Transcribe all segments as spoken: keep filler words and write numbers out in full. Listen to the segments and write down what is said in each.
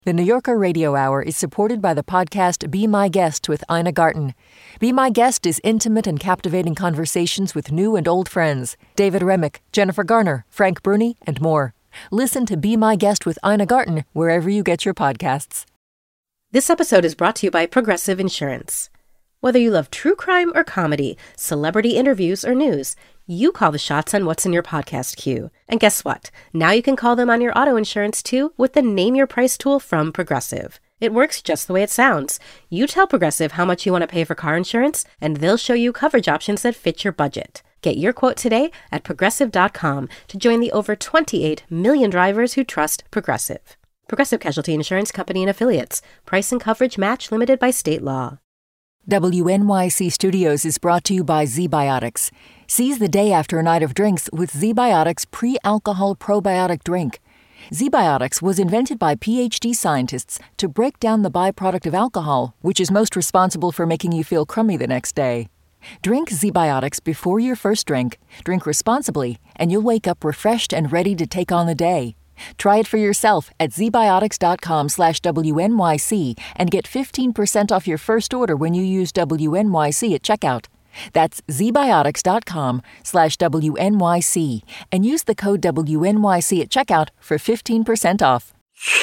The New Yorker Radio Hour is supported by the podcast Be My Guest with Ina Garten. Be My Guest is intimate and captivating conversations with new and old friends. David Remick, Jennifer Garner, Frank Bruni, and more. Listen to Be My Guest with Ina Garten wherever you get your podcasts. This episode is brought to you by Progressive Insurance. Whether you love true crime or comedy, celebrity interviews or news, you call the shots on what's in your podcast queue. And guess what? Now you can call them on your auto insurance too with the Name Your Price tool from Progressive. It works just the way it sounds. You tell Progressive how much you want to pay for car insurance, and they'll show you coverage options that fit your budget. Get your quote today at progressive dot com to join the over twenty-eight million drivers who trust Progressive. Progressive Casualty Insurance Company and Affiliates. Price and coverage match limited by state law. W N Y C Studios is brought to you by ZBiotics. Seize the day after a night of drinks with ZBiotics pre-alcohol probiotic drink. ZBiotics was invented by P H D scientists to break down the byproduct of alcohol, which is most responsible for making you feel crummy the next day. Drink ZBiotics before your first drink, drink responsibly, and you'll wake up refreshed and ready to take on the day. Try it for yourself at zbiotics.com slash WNYC and get fifteen percent off your first order when you use W N Y C at checkout. That's zbiotics.com slash WNYC and use the code W N Y C at checkout for fifteen percent off.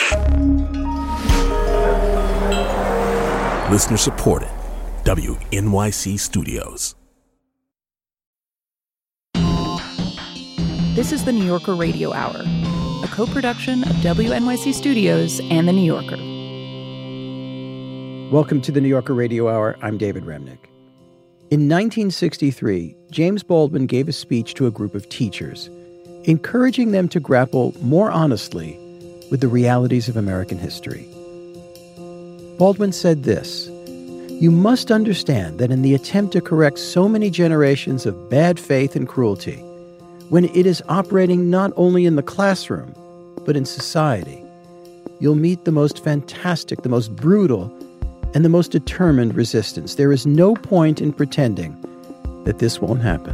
Listener supported. W N Y C Studios. This is the New Yorker Radio Hour, a co-production of W N Y C Studios and The New Yorker. Welcome to the New Yorker Radio Hour. I'm David Remnick. In nineteen sixty-three, James Baldwin gave a speech to a group of teachers, encouraging them to grapple more honestly with the realities of American history. Baldwin said this: "You must understand that in the attempt to correct so many generations of bad faith and cruelty, when it is operating not only in the classroom, but in society, you'll meet the most fantastic, the most brutal, and the most determined resistance. There is no point in pretending that this won't happen."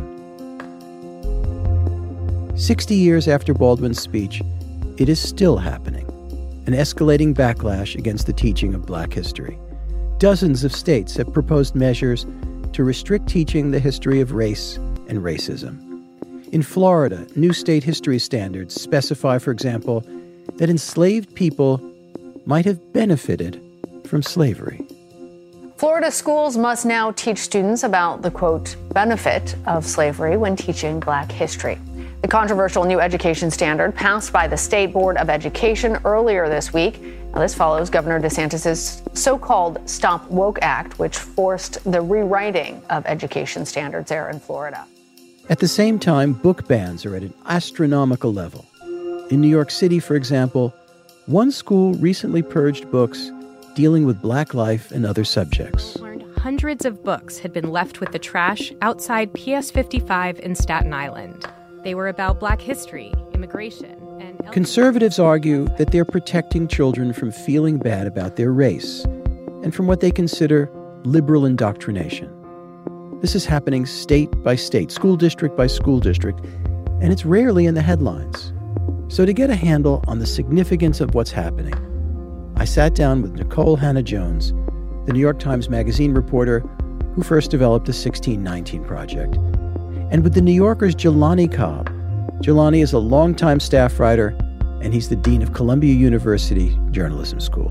Sixty years after Baldwin's speech, it is still happening, an escalating backlash against the teaching of Black history. Dozens of states have proposed measures to restrict teaching the history of race and racism. In Florida, new state history standards specify, for example, that enslaved people might have benefited from slavery. Florida schools must now teach students about the, quote, benefit of slavery when teaching Black history. The controversial new education standard passed by the State Board of Education earlier this week. Now, this follows Governor DeSantis' so-called Stop Woke Act, which forced the rewriting of education standards there in Florida. At the same time, book bans are at an astronomical level. In New York City, for example, one school recently purged books dealing with Black life and other subjects. Learned hundreds of books had been left with the trash outside P S fifty-five in Staten Island. They were about Black history, immigration, and... Conservatives argue that they're protecting children from feeling bad about their race and from what they consider liberal indoctrination. This is happening state by state, school district by school district, and it's rarely in the headlines. So to get a handle on the significance of what's happening, I sat down with Nikole Hannah-Jones, the New York Times Magazine reporter who first developed the sixteen nineteen Project, and with the New Yorker's Jelani Cobb. Jelani is a longtime staff writer, and he's the dean of Columbia University Journalism School.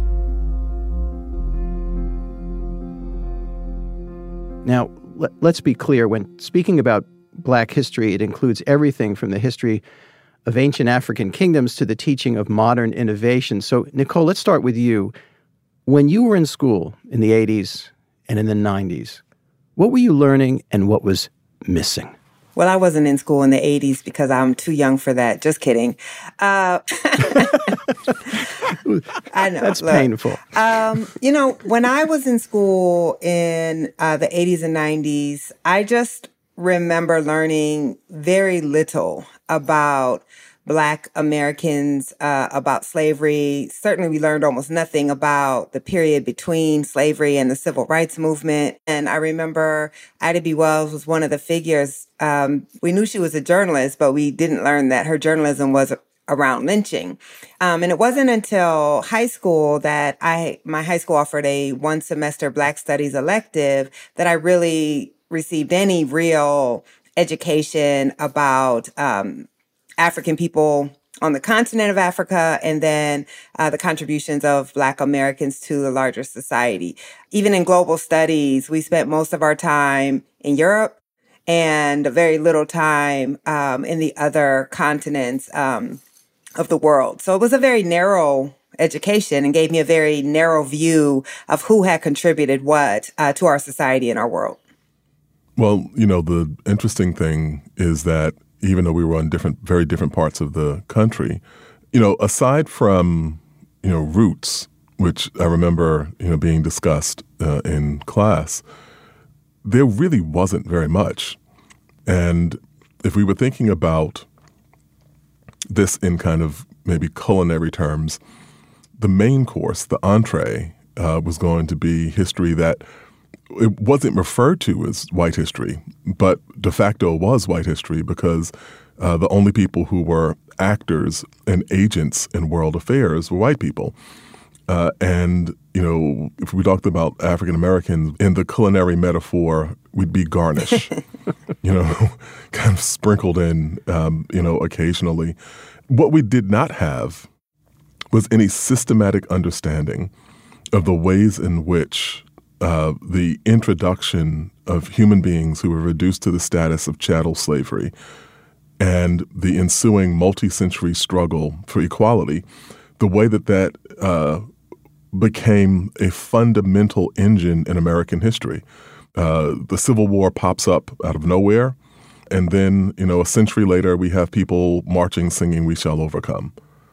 Now, let's be clear, when speaking about Black history, it includes everything from the history of ancient African kingdoms to the teaching of modern innovation. So, Nikole, let's start with you. When you were in school in the eighties and in the nineties, what were you learning and what was missing? Well, I wasn't in school in the eighties because I'm too young for that. Just kidding. Uh, I know. That's look, painful. Um, you know, when I was in school in uh, the eighties and nineties, I just remember learning very little about Black Americans, uh, about slavery. Certainly, we learned almost nothing about the period between slavery and the Civil Rights Movement. And I remember Ida B. Wells was one of the figures. Um, we knew she was a journalist, but we didn't learn that her journalism was around lynching. Um, and it wasn't until high school that I, my high school offered a one semester Black Studies elective that I really received any real education about um, African people on the continent of Africa, and then uh, the contributions of Black Americans to the larger society. Even in global studies, we spent most of our time in Europe and very little time um, in the other continents um, of the world. So it was a very narrow education and gave me a very narrow view of who had contributed what uh, to our society and our world. Well, you know, the interesting thing is that even though we were on different, very different parts of the country, you know, aside from, you know, roots, which I remember, you know, being discussed uh, in class, there really wasn't very much. And if we were thinking about this in kind of maybe culinary terms, the main course, the entree, uh, was going to be history that it wasn't referred to as white history, but de facto was white history because uh, the only people who were actors and agents in world affairs were white people. Uh, and, you know, if we talked about African Americans in the culinary metaphor, we'd be garnish, you know, kind of sprinkled in, um, you know, occasionally. What we did not have was any systematic understanding of the ways in which Uh, the introduction of human beings who were reduced to the status of chattel slavery and the ensuing multi-century struggle for equality, the way that that uh, became a fundamental engine in American history. Uh, the Civil War pops up out of nowhere, and then, you know, a century later, we have people marching, singing, "We shall overcome."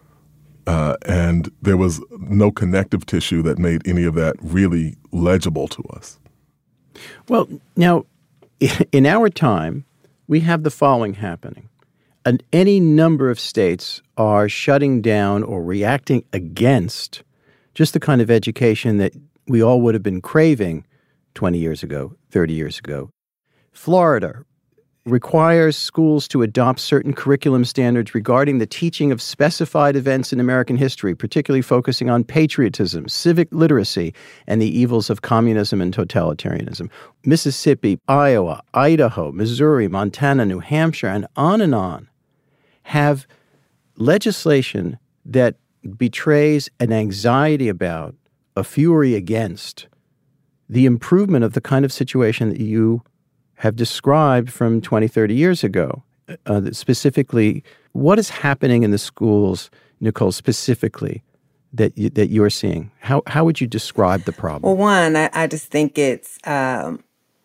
Uh, and there was no connective tissue that made any of that really legible to us. Well, now, in our time, we have the following happening. And any number of states are shutting down or reacting against just the kind of education that we all would have been craving twenty years ago, thirty years ago. Florida requires schools to adopt certain curriculum standards regarding the teaching of specified events in American history, particularly focusing on patriotism, civic literacy, and the evils of communism and totalitarianism. Mississippi, Iowa, Idaho, Missouri, Montana, New Hampshire, and on and on have legislation that betrays an anxiety about, a fury against, the improvement of the kind of situation that you have described from twenty, thirty years ago. Uh, specifically, what is happening in the schools, Nicole, specifically, that you, that you're seeing? How how would you describe the problem? Well, one, I, I just think it's um,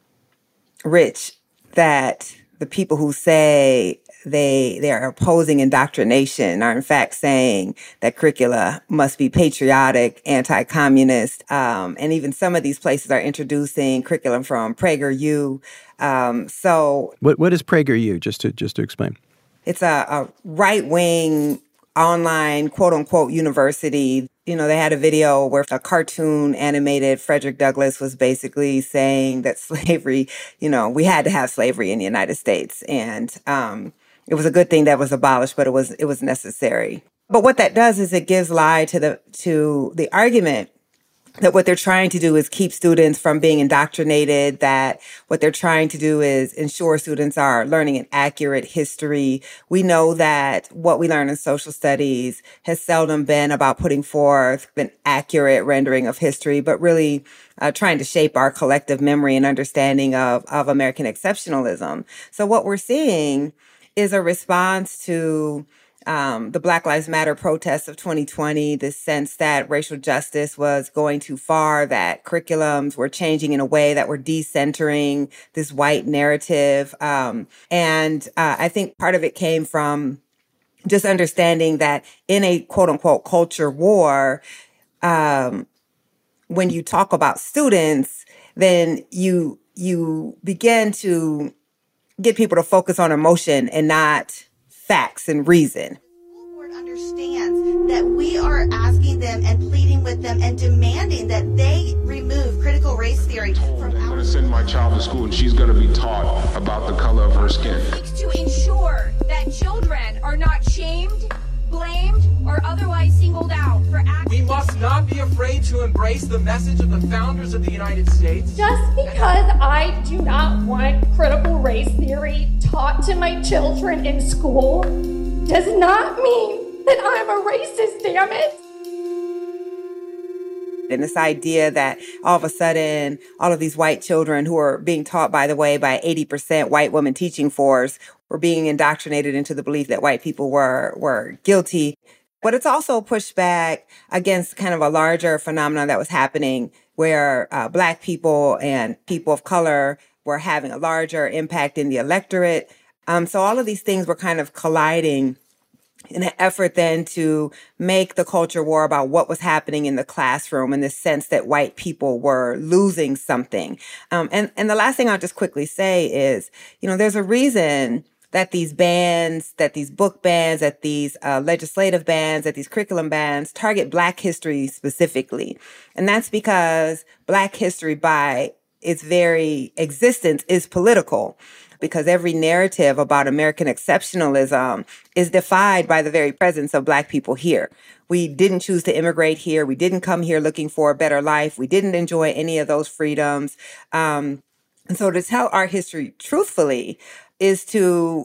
rich that the people who say they they are opposing indoctrination are in fact saying that curricula must be patriotic, anti-communist, um, and even some of these places are introducing curriculum from PragerU. Um, so, what what is PragerU? Just to just to explain, it's a, a right-wing online quote unquote university. You know, they had a video where a cartoon animated Frederick Douglass was basically saying that slavery, you know, we had to have slavery in the United States, and um, it was a good thing that was abolished, but it was it was necessary. But what that does is it gives lie to the to the argument that what they're trying to do is keep students from being indoctrinated, that what they're trying to do is ensure students are learning an accurate history. We know that what we learn in social studies has seldom been about putting forth an accurate rendering of history, but really uh, trying to shape our collective memory and understanding of, of American exceptionalism. So what we're seeing is a response to Um, the Black Lives Matter protests of twenty twenty, this sense that racial justice was going too far, that curriculums were changing in a way that were decentering this white narrative. Um, and uh, I think part of it came from just understanding that in a quote unquote culture war, um, when you talk about students, then you you begin to get people to focus on emotion and not facts and reason. The school board understands that we are asking them and pleading with them and demanding that they remove critical race theory from I'm going to send my child to school and she's going to be taught about the color of her skin. To ensure that children are not shamed blamed or otherwise singled out for acts. We must not be afraid to embrace the message of the founders of the United States. Just because I do not want critical race theory taught to my children in school does not mean that I'm a racist, damn it. And this idea that all of a sudden, all of these white children who are being taught, by the way, by eighty percent white women teaching force were being indoctrinated into the belief that white people were, were guilty. But it's also pushed back against kind of a larger phenomenon that was happening where uh, Black people and people of color were having a larger impact in the electorate. Um, so all of these things were kind of colliding in an effort then to make the culture war about what was happening in the classroom, in the sense that white people were losing something. Um, and, and the last thing I'll just quickly say is, you know, there's a reason that these bans, that these book bans, that these uh, legislative bans, that these curriculum bans target Black history specifically. And that's because Black history by its very existence is political, because every narrative about American exceptionalism is defied by the very presence of Black people here. We didn't choose to immigrate here. We didn't come here looking for a better life. We didn't enjoy any of those freedoms. Um, and so to tell our history truthfully is to,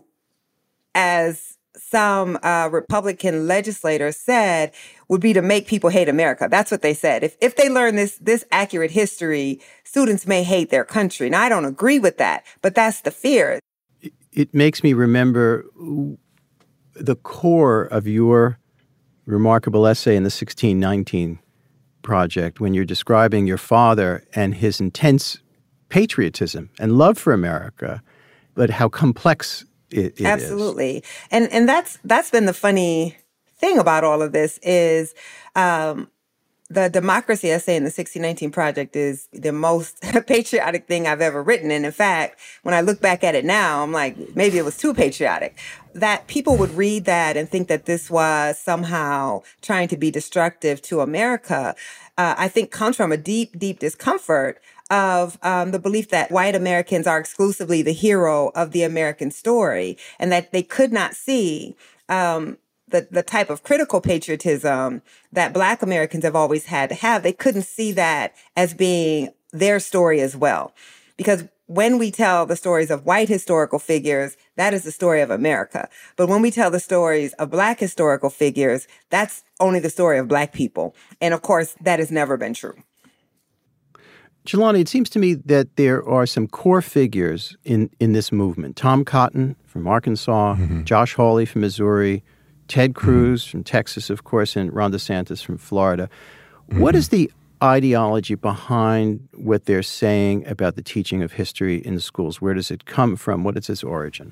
as some uh, Republican legislators said, would be to make people hate America. That's what they said. If if they learn this this accurate history, students may hate their country. And I don't agree with that, but that's the fear. It, it makes me remember the core of your remarkable essay in the sixteen nineteen Project when you're describing your father and his intense patriotism and love for America, but how complex it, it Absolutely. is. And and that's that's been the funny thing about all of this is um, the democracy essay in the sixteen nineteen Project is the most patriotic thing I've ever written. And in fact, when I look back at it now, I'm like, maybe it was too patriotic. That people would read that and think that this was somehow trying to be destructive to America, uh, I think comes from a deep, deep discomfort of um, the belief that white Americans are exclusively the hero of the American story, and that they could not see um, the, the type of critical patriotism that Black Americans have always had to have. They couldn't see that as being their story as well. Because when we tell the stories of white historical figures, that is the story of America. But when we tell the stories of Black historical figures, that's only the story of Black people. And of course, that has never been true. Jelani, it seems to me that there are some core figures in, in this movement. Tom Cotton from Arkansas, mm-hmm. Josh Hawley from Missouri, Ted Cruz mm-hmm. from Texas, of course, and Ron DeSantis from Florida. Mm-hmm. What is the ideology behind what they're saying about the teaching of history in schools? Where does it come from? What is its origin?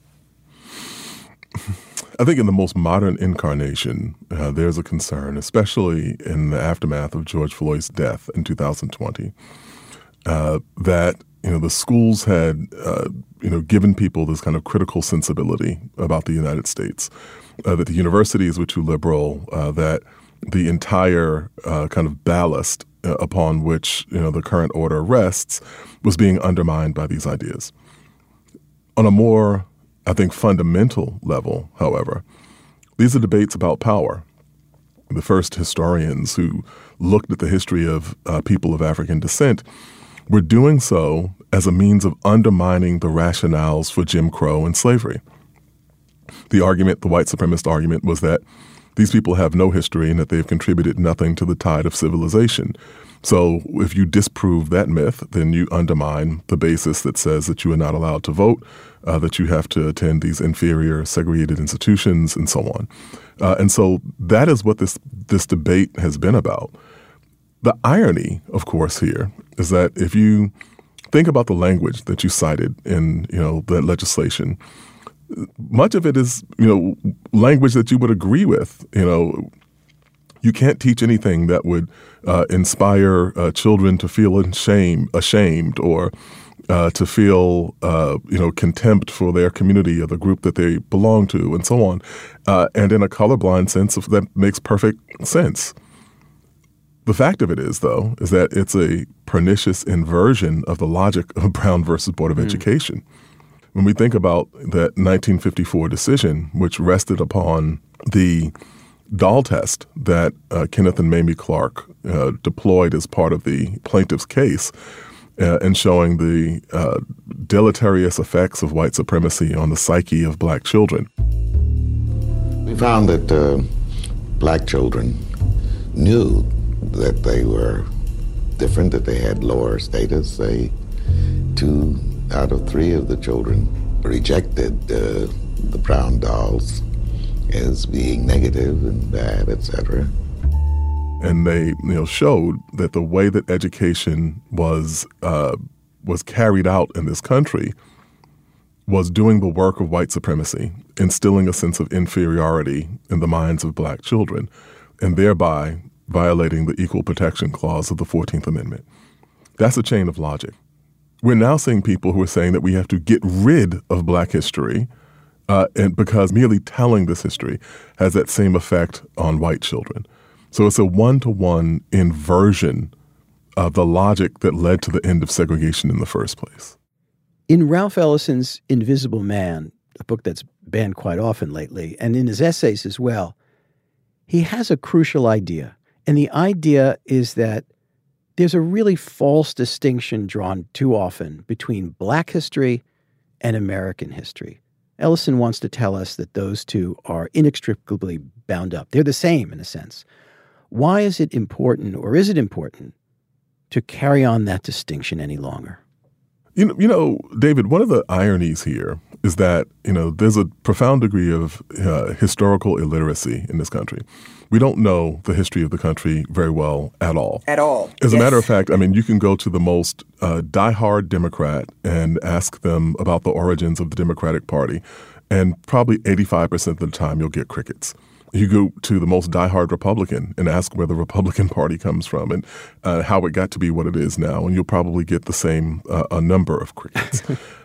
I think in the most modern incarnation, uh, there's a concern, especially in the aftermath of George Floyd's death in two thousand twenty, uh, that you know the schools had uh, you know given people this kind of critical sensibility about the United States, uh, that the universities were too liberal, uh, that the entire uh, kind of ballast uh, upon which you know the current order rests was being undermined by these ideas. On a more I think fundamental level, however, these are debates about power. The first historians who looked at the history of uh, people of African descent were doing so as a means of undermining the rationales for Jim Crow and slavery. The argument, the white supremacist argument, was that these people have no history and that they've contributed nothing to the tide of civilization. So if you disprove that myth, then you undermine the basis that says that you are not allowed to vote, uh, that you have to attend these inferior segregated institutions, and so on. Uh, and so that is what this this debate has been about. The irony, of course, here is that if you think about the language that you cited in you know that legislation, much of it is you know language that you would agree with. You know, you can't teach anything that would uh, inspire uh, children to feel shame, ashamed, or uh, to feel uh, you know contempt for their community or the group that they belong to, and so on. Uh, and in a colorblind sense, that makes perfect sense. The fact of it is, though, is that it's a pernicious inversion of the logic of Brown versus Board of mm. Education. When we think about that nineteen fifty-four decision, which rested upon the doll test that uh, Kenneth and Mamie Clark uh, deployed as part of the plaintiff's case, uh, and showing the uh, deleterious effects of white supremacy on the psyche of black children. We found that uh, black children knew that they were different, that they had lower status. They, two out of three of the children rejected uh, the brown dolls as being negative and bad, et cetera. And they, you know, showed that the way that education was uh, was carried out in this country was doing the work of white supremacy, instilling a sense of inferiority in the minds of black children, and thereby violating the Equal Protection Clause of the fourteenth Amendment. That's a chain of logic. We're now seeing people who are saying that we have to get rid of black history Uh, and because merely telling this history has that same effect on white children. So it's a one-to-one inversion of the logic that led to the end of segregation in the first place. In Ralph Ellison's Invisible Man, a book that's banned quite often lately, and in his essays as well, he has a crucial idea. And the idea is that there's a really false distinction drawn too often between black history and American history. Ellison wants to tell us that those two are inextricably bound up. They're the same in a sense. Why is it important, or is it important, to carry on that distinction any longer? You know, you know, David, one of the ironies here is that, you know, there's a profound degree of uh, historical illiteracy in this country. We don't know the history of the country very well at all. At all. As yes. a matter of fact, I mean, you can go to the most uh, diehard Democrat and ask them about the origins of the Democratic Party, and probably eighty-five percent of the time you'll get crickets. You go to the most diehard Republican and ask where the Republican Party comes from and uh, how it got to be what it is now, and you'll probably get the same uh, a number of crickets.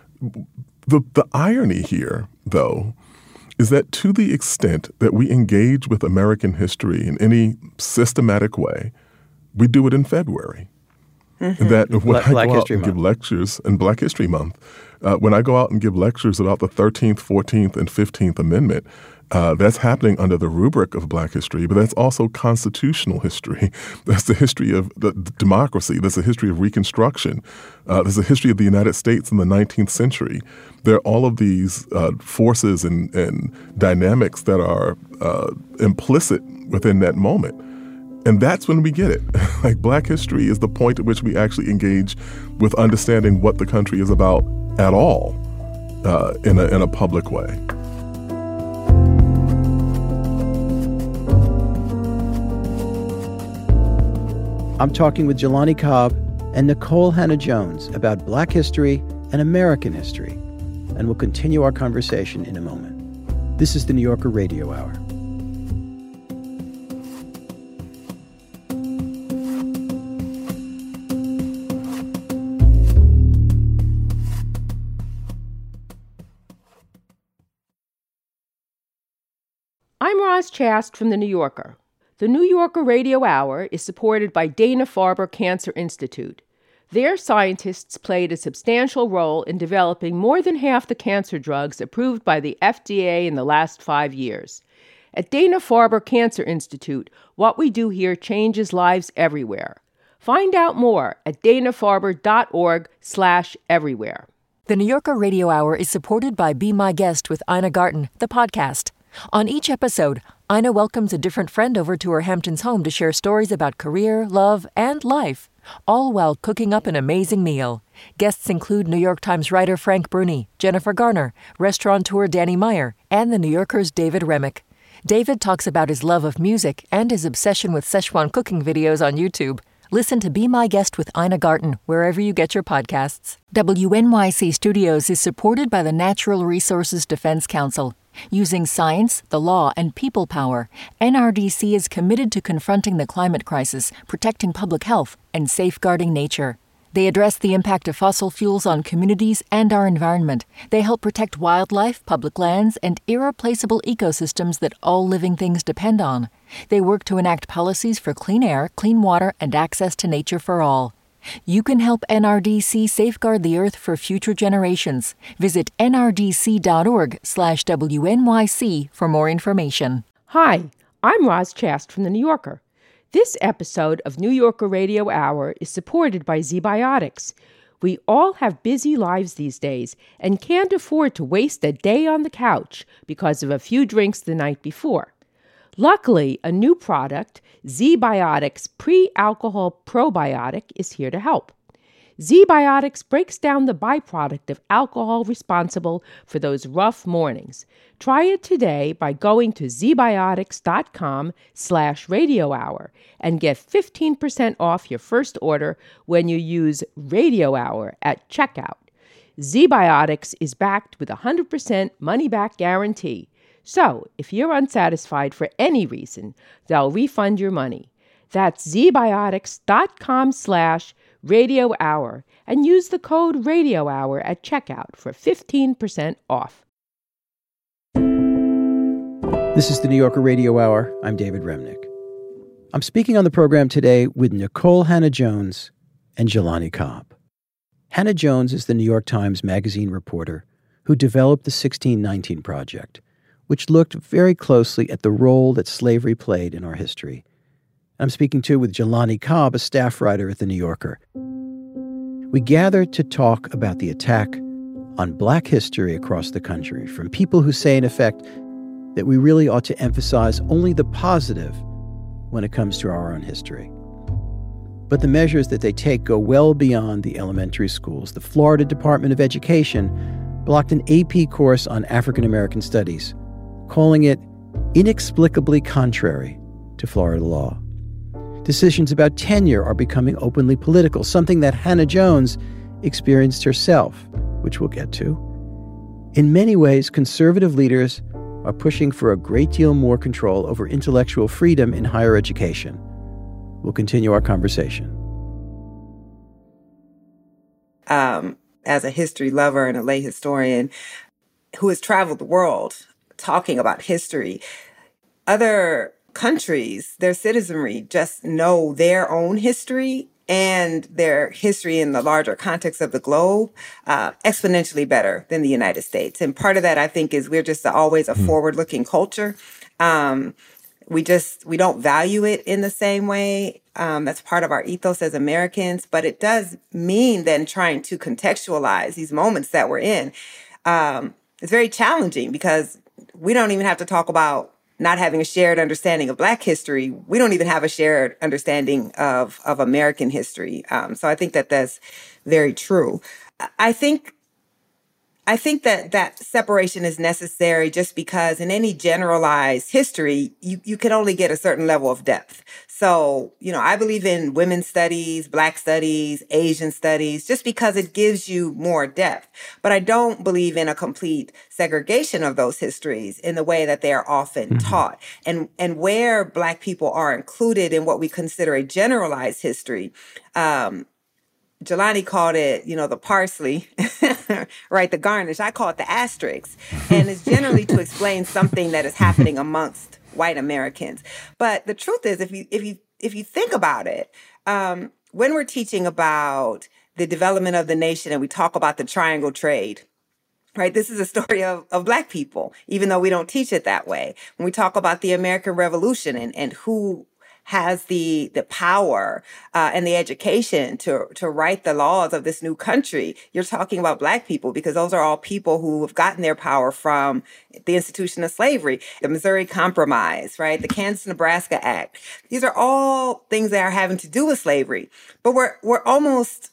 the the irony here, though, is that to the extent that we engage with American history in any systematic way, we do it in February. Mm-hmm. That when Black, I Black go out History and Month. give lectures in Black History Month, uh, when I go out and give lectures about the thirteenth, fourteenth, and fifteenth Amendment, Uh, that's happening under the rubric of black history, but that's also constitutional history. That's the history of the, the democracy. That's the history of Reconstruction. Uh, there's a history of the United States in the nineteenth century. There are all of these uh, forces and, and dynamics that are uh, implicit within that moment. And that's when we get it. Like, black history is the point at which we actually engage with understanding what the country is about at all uh, in a, in a public way. I'm talking with Jelani Cobb and Nikole Hannah-Jones about Black history and American history, and we'll continue our conversation in a moment. This is the New Yorker Radio Hour. I'm Roz Chast from The New Yorker. The New Yorker Radio Hour is supported by Dana-Farber Cancer Institute. Their scientists played a substantial role in developing more than half the cancer drugs approved by the F D A in the last five years. At Dana-Farber Cancer Institute, what we do here changes lives everywhere. Find out more at dana-farber.org slash everywhere. The New Yorker Radio Hour is supported by Be My Guest with Ina Garten, the podcast. On each episode, Ina welcomes a different friend over to her Hamptons home to share stories about career, love, and life, all while cooking up an amazing meal. Guests include New York Times writer Frank Bruni, Jennifer Garner, restaurateur Danny Meyer, and The New Yorker's David Remick. David talks about his love of music and his obsession with Szechuan cooking videos on YouTube. Listen to Be My Guest with Ina Garten wherever you get your podcasts. W N Y C Studios is supported by the Natural Resources Defense Council. Using science, the law, and people power, N R D C is committed to confronting the climate crisis, protecting public health, and safeguarding nature. They address the impact of fossil fuels on communities and our environment. They help protect wildlife, public lands, and irreplaceable ecosystems that all living things depend on. They work to enact policies for clean air, clean water, and access to nature for all. You can help N R D C safeguard the earth for future generations. Visit nrdc.org slash WNYC for more information. Hi, I'm Roz Chast from The New Yorker. This episode of New Yorker Radio Hour is supported by ZBiotics. We all have busy lives these days and can't afford to waste a day on the couch because of a few drinks the night before. Luckily, a new product, ZBiotics Pre-Alcohol Probiotic, is here to help. ZBiotics breaks down the byproduct of alcohol responsible for those rough mornings. Try it today by going to zbiotics.com slash radio hour and get fifteen percent off your first order when you use Radio Hour at checkout. ZBiotics is backed with a one hundred percent money-back guarantee. So, if you're unsatisfied for any reason, they'll refund your money. That's zbiotics.com slash radio hour and use the code radio hour at checkout for fifteen percent off. This is the New Yorker Radio Hour. I'm David Remnick. I'm speaking on the program today with Nikole Hannah-Jones and Jelani Cobb. Hannah-Jones is the New York Times Magazine reporter who developed the sixteen nineteen Project, which looked very closely at the role that slavery played in our history. I'm speaking, too, with Jelani Cobb, a staff writer at The New Yorker. We gathered to talk about the attack on Black history across the country from people who say, in effect, that we really ought to emphasize only the positive when it comes to our own history. But the measures that they take go well beyond the elementary schools. The Florida Department of Education blocked an A P course on African American Studies, calling it inexplicably contrary to Florida law. Decisions about tenure are becoming openly political, something that Hannah-Jones experienced herself, which we'll get to. In many ways, conservative leaders are pushing for a great deal more control over intellectual freedom in higher education. We'll continue our conversation. Um, as a history lover and a lay historian who has traveled the world talking about history, other countries, their citizenry just know their own history and their history in the larger context of the globe uh, exponentially better than the United States. And part of that, I think, is we're just always a mm. forward-looking culture. Um, we just, we don't value it in the same way. Um, that's part of our ethos as Americans. But it does mean then trying to contextualize these moments that we're in. Um, it's very challenging because we don't even have to talk about not having a shared understanding of Black history. We don't even have a shared understanding of, of American history. Um, so I think that that's very true. I think I think that that separation is necessary just because in any generalized history, you, you can only get a certain level of depth. So, you know, I believe in women's studies, Black studies, Asian studies, just because it gives you more depth. But I don't believe in a complete segregation of those histories in the way that they are often mm-hmm. taught. And, and where Black people are included in what we consider a generalized history, um, Jelani called it, you know, the parsley, right, the garnish. I call it the asterisk. And it's generally to explain something that is happening amongst white Americans. But the truth is, if you if you if you think about it, um, when we're teaching about the development of the nation and we talk about the triangle trade, right, this is a story of, of Black people, even though we don't teach it that way. When we talk about the American Revolution and, and who has the the power uh, and the education to to write the laws of this new country, you're talking about Black people because those are all people who have gotten their power from the institution of slavery, the Missouri Compromise, right, the Kansas-Nebraska Act. These are all things that are having to do with slavery, but we're we're almost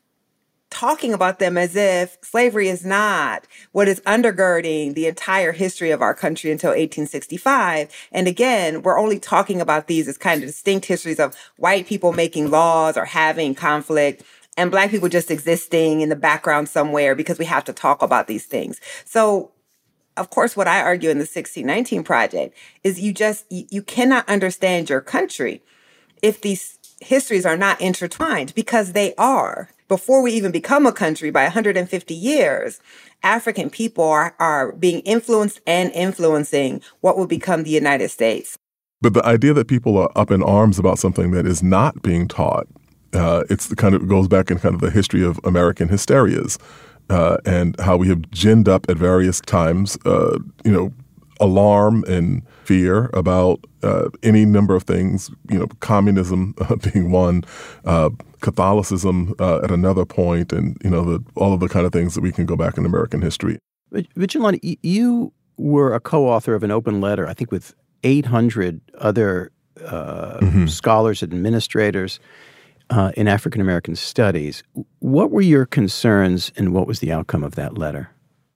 talking about them as if slavery is not what is undergirding the entire history of our country until eighteen sixty-five. And again, we're only talking about these as kind of distinct histories of white people making laws or having conflict and Black people just existing in the background somewhere because we have to talk about these things. So, of course, what I argue in the sixteen nineteen Project is you just, you, you cannot understand your country if these histories are not intertwined, because they are. Before we even become a country, by one hundred fifty years, African people are, are being influenced and influencing what will become the United States. But the idea that people are up in arms about something that is not being taught Uh, it's the kind of it goes back in kind of the history of American hysterias uh, and how we have ginned up at various times, uh, you know, alarm and fear about uh, any number of things, you know, communism uh, being one, uh, Catholicism uh, at another point, and, you know, the, all of the kind of things that we can go back in American history. Vigilante, you were a co-author of an open letter, I think with eight hundred other uh, mm-hmm. scholars and administrators uh, in African-American studies. What were your concerns and what was the outcome of that letter?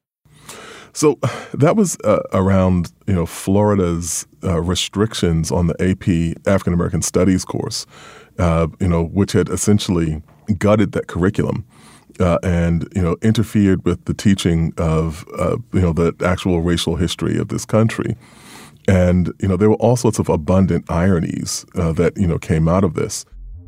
So that was uh, around, you know, Florida's uh, restrictions on the A P African American Studies course, uh, you know, which had essentially gutted that curriculum uh, and, you know, interfered with the teaching of, uh, you know, the actual racial history of this country. And, you know, there were all sorts of abundant ironies uh, that, you know, came out of this.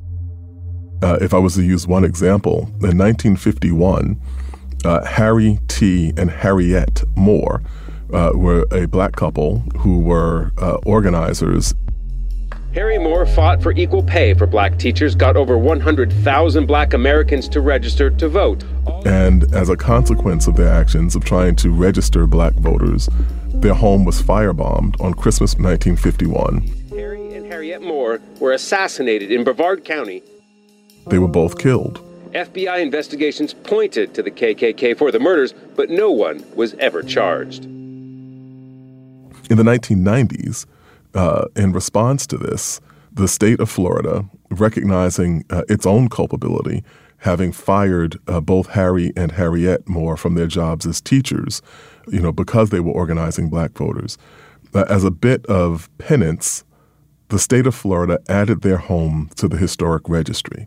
Uh, if I was to use one example, in nineteen fifty-one, Uh, Harry T. and Harriet Moore uh, were a black couple who were uh, organizers. Harry Moore fought for equal pay for black teachers, got over one hundred thousand black Americans to register to vote. And as a consequence of their actions of trying to register black voters, their home was firebombed on Christmas nineteen fifty-one. Harry and Harriet Moore were assassinated in Brevard County. They were both killed. F B I investigations pointed to the K K K for the murders, but no one was ever charged. In the nineteen nineties, uh, in response to this, the state of Florida, recognizing uh, its own culpability, having fired uh, both Harry and Harriet Moore from their jobs as teachers, you know, because they were organizing black voters, uh, as a bit of penance, the state of Florida added their home to the historic registry.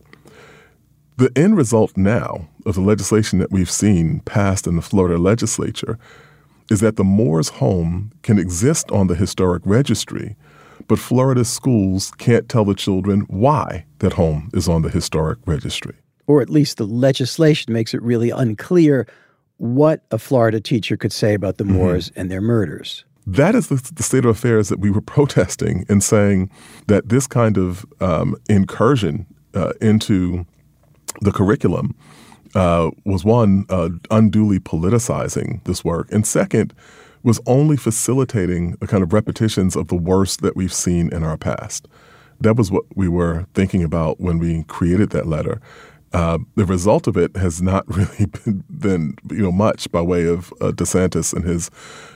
The end result now of the legislation that we've seen passed in the Florida legislature is that the Moore's home can exist on the historic registry, but Florida's schools can't tell the children why that home is on the historic registry. Or at least the legislation makes it really unclear what a Florida teacher could say about the Moores mm-hmm. and their murders. That is the, the state of affairs that we were protesting and saying that this kind of um, incursion uh, into the curriculum uh, was, one, uh, unduly politicizing this work, and second, was only facilitating a kind of repetitions of the worst that we've seen in our past. That was what we were thinking about when we created that letter. Uh, the result of it has not really been, been you know, much by way of uh, DeSantis and his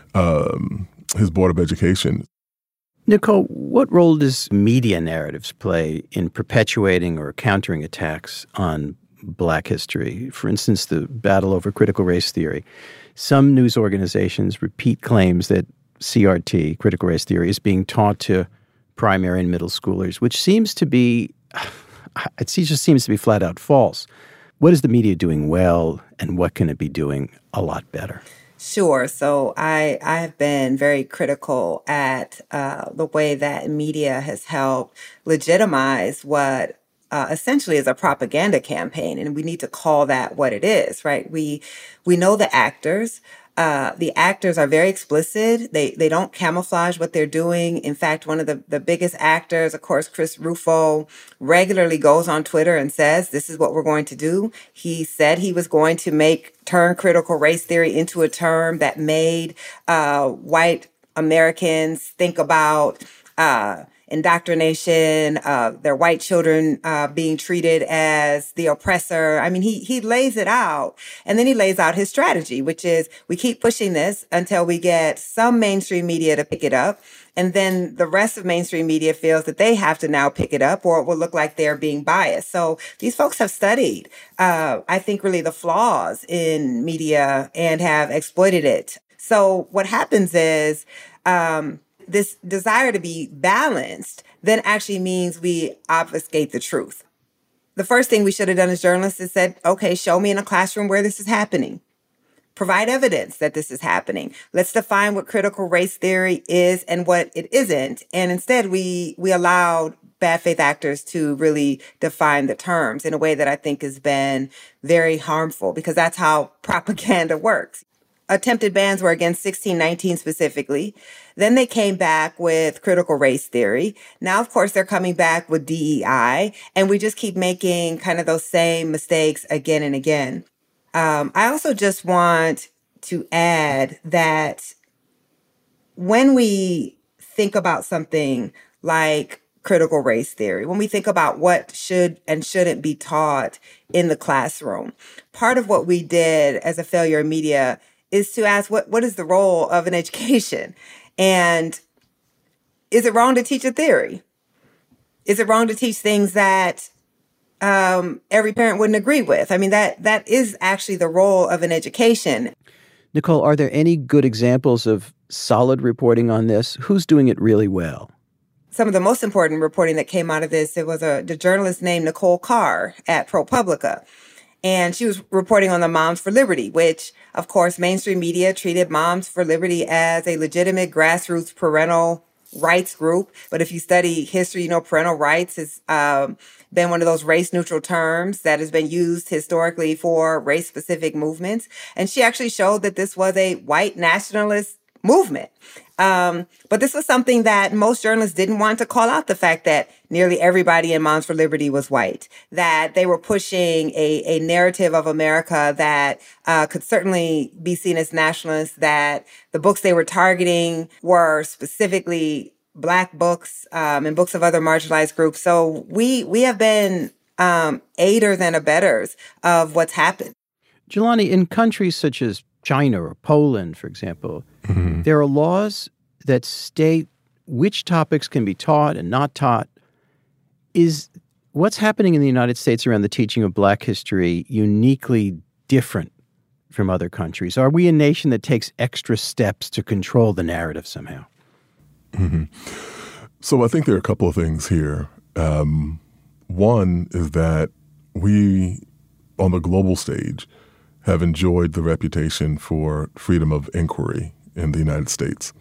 um, his Board of Education. Nicole, what role does media narratives play in perpetuating or countering attacks on Black history? For instance, the battle over critical race theory. Some news organizations repeat claims that C R T, critical race theory, is being taught to primary and middle schoolers, which seems to be, it just seems to be flat out false. What is the media doing well, and what can it be doing a lot better? Sure. So I, I have been very critical at uh, the way that media has helped legitimize what uh, essentially is a propaganda campaign. And we need to call that what it is, right? We we know the actors. Uh, the actors are very explicit. They they don't camouflage what they're doing. In fact, one of the, the biggest actors, of course, Chris Rufo, regularly goes on Twitter and says, this is what we're going to do. He said he was going to make turn critical race theory into a term that made uh, white Americans think about uh, indoctrination, uh, their white children uh, being treated as the oppressor. I mean, he he lays it out, and then he lays out his strategy, which is we keep pushing this until we get some mainstream media to pick it up, and then the rest of mainstream media feels that they have to now pick it up, or it will look like they're being biased. So these folks have studied, uh, I think, really the flaws in media and have exploited it. So what happens is, um, this desire to be balanced then actually means we obfuscate the truth. The first thing we should have done as journalists is said, okay, show me in a classroom where this is happening. Provide evidence that this is happening. Let's define what critical race theory is and what it isn't. And instead, we we allowed bad faith actors to really define the terms in a way that I think has been very harmful, because that's how propaganda works. attempted bans were against sixteen nineteen specifically. Then they came back with critical race theory. Now, of course, they're coming back with D E I, and we just keep making kind of those same mistakes again and again. Um, I also just want to add that when we think about something like critical race theory, when we think about what should and shouldn't be taught in the classroom, part of what we did as a failure of media is to ask what, what is the role of an education? And is it wrong to teach a theory? Is it wrong to teach things that um, every parent wouldn't agree with? I mean, that that is actually the role of an education. Nicole, are there any good examples of solid reporting on this? Who's doing it really well? Some of the most important reporting that came out of this, it was a the journalist named Nicole Carr at ProPublica. And she was reporting on the Moms for Liberty, which, of course, mainstream media treated Moms for Liberty as a legitimate grassroots parental rights group. But if you study history, you know, parental rights has um, been one of those race-neutral terms that has been used historically for race-specific movements. And she actually showed that this was a white nationalist movement. Um, but this was something that most journalists didn't want to call out, the fact that nearly everybody in Moms for Liberty was white, that they were pushing a, a narrative of America that uh, could certainly be seen as nationalist, that the books they were targeting were specifically Black books um, and books of other marginalized groups. So we we have been um, aiders and abettors of what's happened. Jelani, in countries such as China or Poland, for example, mm-hmm. there are laws that state which topics can be taught and not taught. Is what's happening in the United States around the teaching of Black history uniquely different from other countries? Are we a nation that takes extra steps to control the narrative somehow? Mm-hmm. So I think there are a couple of things here. Um, one is that we, on the global stage, have enjoyed the reputation for freedom of inquiry in the United States.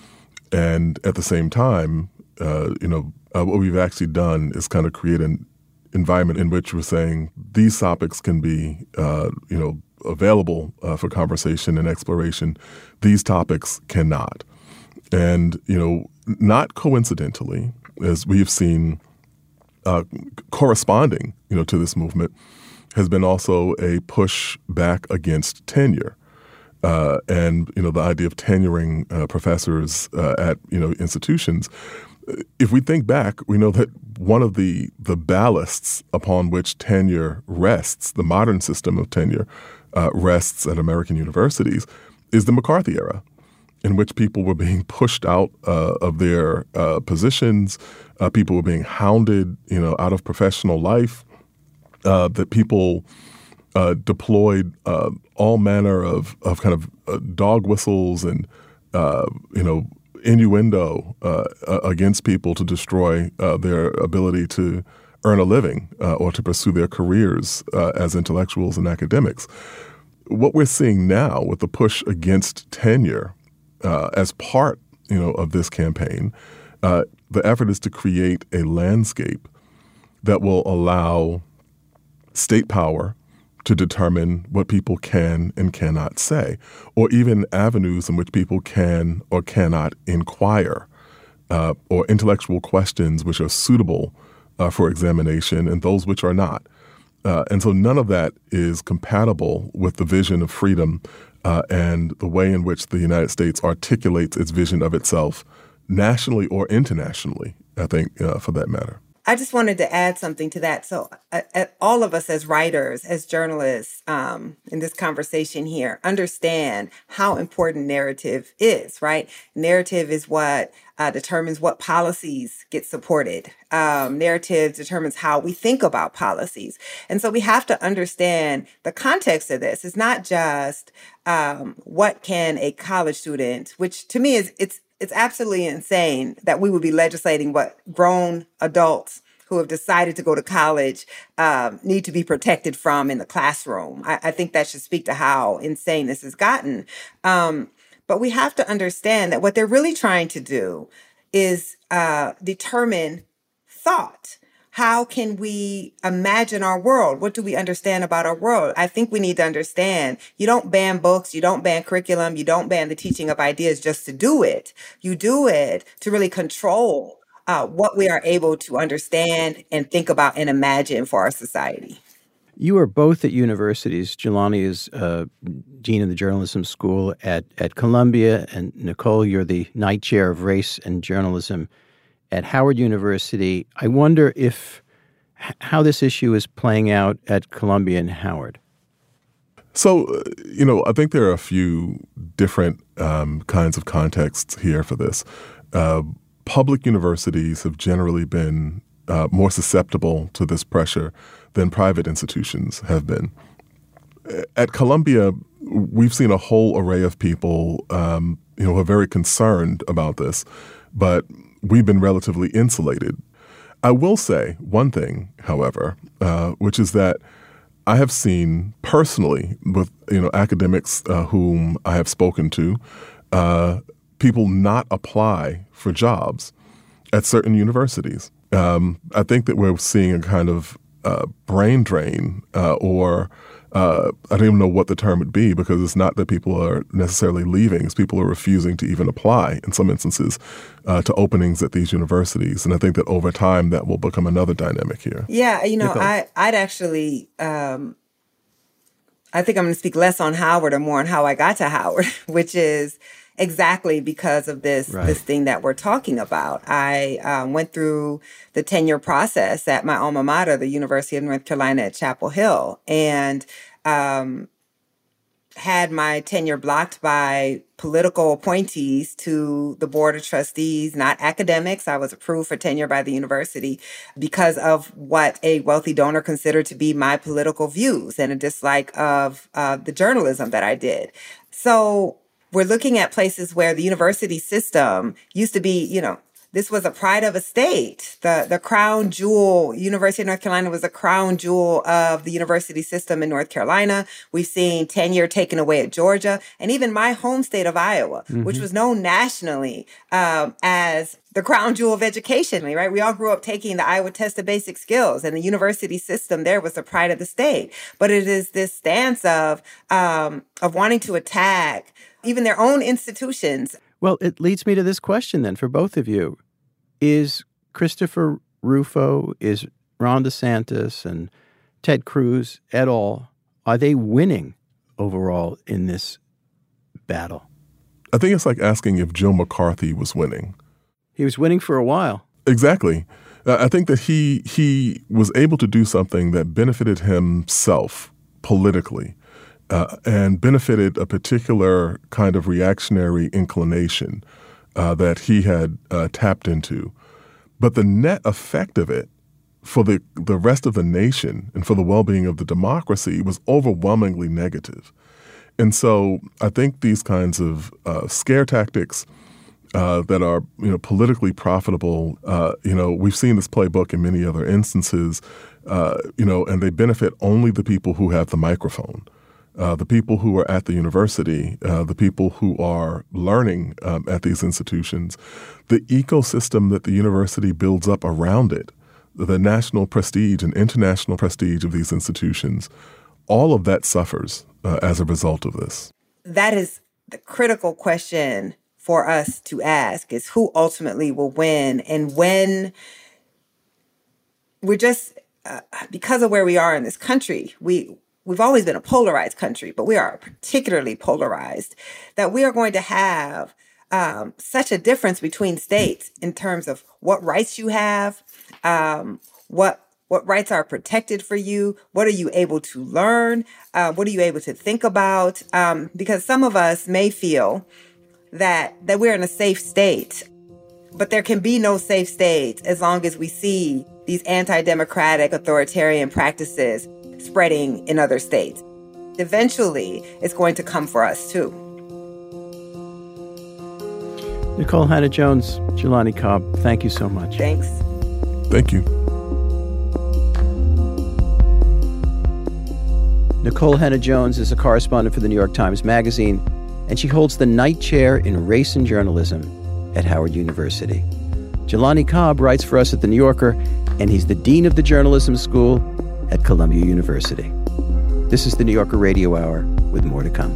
And at the same time, uh, you know, uh, what we've actually done is kind of create an environment in which we're saying these topics can be, uh, you know, available uh, for conversation and exploration. These topics cannot. And, you know, not coincidentally, as we've seen uh, corresponding, you know, to this movement, has been also a push back against tenure. Uh, and, you know, the idea of tenuring uh, professors uh, at, you know, institutions. If we think back, we know that one of the, the ballasts upon which tenure rests, the modern system of tenure uh, rests at American universities, is the McCarthy era, in which people were being pushed out uh, of their uh, positions, uh, people were being hounded, you know, out of professional life. Uh, that people uh, deployed uh, all manner of, of kind of uh, dog whistles and, uh, you know, innuendo uh, against people to destroy uh, their ability to earn a living uh, or to pursue their careers uh, as intellectuals and academics. What we're seeing now with the push against tenure uh, as part, you know, of this campaign, uh, the effort is to create a landscape that will allow state power to determine what people can and cannot say, or even avenues in which people can or cannot inquire, uh, or intellectual questions which are suitable uh, for examination and those which are not. Uh, and so none of that is compatible with the vision of freedom uh, and the way in which the United States articulates its vision of itself nationally or internationally, I think, uh, for that matter. I just wanted to add something to that. So uh, uh, all of us as writers, as journalists um, in this conversation here, understand how important narrative is, right? Narrative is what uh, determines what policies get supported. Um, narrative determines how we think about policies. And so we have to understand the context of this. It's not just um, what can a college student, which to me is, it's It's absolutely insane that we would be legislating what grown adults who have decided to go to college um, need to be protected from in the classroom. I, I think that should speak to how insane this has gotten. Um, but we have to understand that what they're really trying to do is uh, determine thought. how can we imagine our world? What do we understand about our world? I think we need to understand you don't ban books, you don't ban curriculum, you don't ban the teaching of ideas just to do it. You do it to really control uh, what we are able to understand and think about and imagine for our society. You are both at universities. Jelani is uh, dean of the journalism school at, at Columbia, and Nicole, you're the Knight Chair of Race and Journalism at Howard University. I wonder if how this issue is playing out at Columbia and Howard. So, uh, you know, I think there are a few different um, kinds of contexts here for this. Uh, public universities have generally been uh, more susceptible to this pressure than private institutions have been. At Columbia, we've seen a whole array of people, um, you know, who are very concerned about this, but we've been relatively insulated. I will say one thing, however, uh, which is that I have seen personally with, you know, academics uh, whom I have spoken to, uh, people not apply for jobs at certain universities. Um, I think that we're seeing a kind of uh, brain drain uh, or uh, I don't even know what the term would be, because it's not that people are necessarily leaving. It's people are refusing to even apply in some instances uh, to openings at these universities. And I think that over time that will become another dynamic here. Yeah, you know, Nicole. I, I'd actually, um, I think I'm going to speak less on Howard and more on how I got to Howard, which is exactly because of this Right. this thing that we're talking about. I um, went through the tenure process at my alma mater, the University of North Carolina at Chapel Hill, and um, had my tenure blocked by political appointees to the Board of Trustees, not academics. I was approved for tenure by the university because of what a wealthy donor considered to be my political views and a dislike of uh, the journalism that I did. So we're looking at places where the university system used to be, you know, this was a pride of a state. The the crown jewel, University of North Carolina was a crown jewel of the university system in North Carolina. We've seen tenure taken away at Georgia, and even my home state of Iowa, Mhm. which was known nationally um, as the crown jewel of education, right? We all grew up taking the Iowa Test of Basic Skills, and the university system there was the pride of the state. But it is this stance of um, of wanting to attack even their own institutions. Well, it leads me to this question then for both of you. Is Christopher Rufo, is Ron DeSantis and Ted Cruz et al., are they winning overall in this battle? I think it's like asking if Joe McCarthy was winning. He was winning for a while. Exactly. Uh, I think that he he was able to do something that benefited himself politically uh, and benefited a particular kind of reactionary inclination uh, that he had uh, tapped into. But the net effect of it for the, the rest of the nation and for the well-being of the democracy was overwhelmingly negative. And so I think these kinds of uh, scare tactics uh, that are, you know, politically profitable, uh, you know, we've seen this playbook in many other instances, uh, you know, and they benefit only the people who have the microphone, uh, the people who are at the university, uh, the people who are learning um, at these institutions, the ecosystem that the university builds up around it, the national prestige and international prestige of these institutions, all of that suffers uh, as a result of this. That is the critical question for us to ask, is who ultimately will win. And when we're just, uh, because of where we are in this country, we, we've always been a polarized country, but we are particularly polarized, that we are going to have um, such a difference between states in terms of what rights you have, um, what What rights are protected for you? What are you able to learn? Uh, what are you able to think about? Um, because some of us may feel that that we're in a safe state, but there can be no safe state as long as we see these anti-democratic authoritarian practices spreading in other states. Eventually, it's going to come for us too. Nikole Hannah-Jones, Jelani Cobb, thank you so much. Thanks. Thank you. Nikole Hannah-Jones is a correspondent for the New York Times Magazine, and she holds the Knight Chair in Race and Journalism at Howard University. Jelani Cobb writes for us at The New Yorker and he's the Dean of the Journalism School at Columbia University. This is the New Yorker Radio Hour, with more to come.